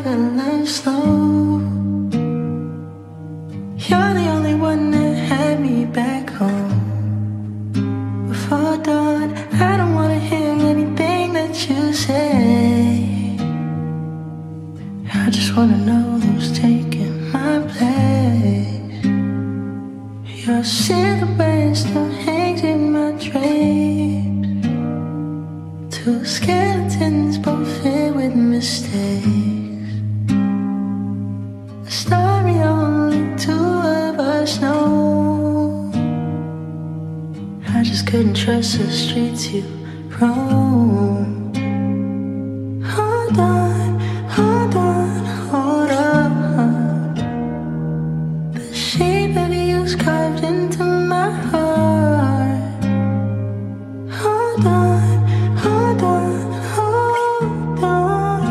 could learn slow. You're the only one that had me back home. Before dawn, I don't wanna hear anything that you say. I just wanna know who's taking my place. Your silhouette still hangs in my drapes. Two skeletons both filled with mistakes. A story only two of us know. I just couldn't trust the streets you roam. Hold on, hold on, hold on. The shape of you's carved into my heart. Hold on, hold on, hold on.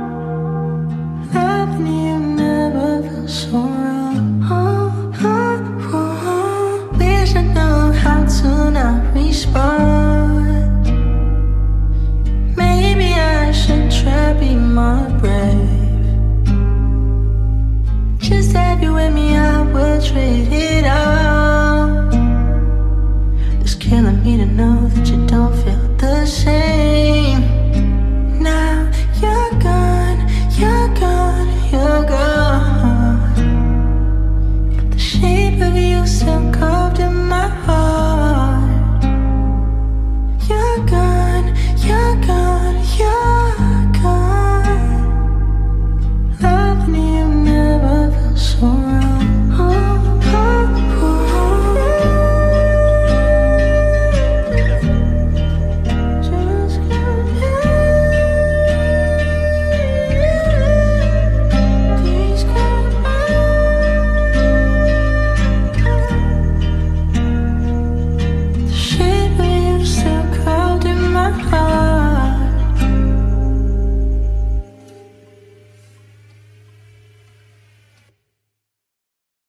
Loving you never felt so wrong. Wish I know how to not respond. Maybe I should try be more brave. Just have you with me, I would trade it.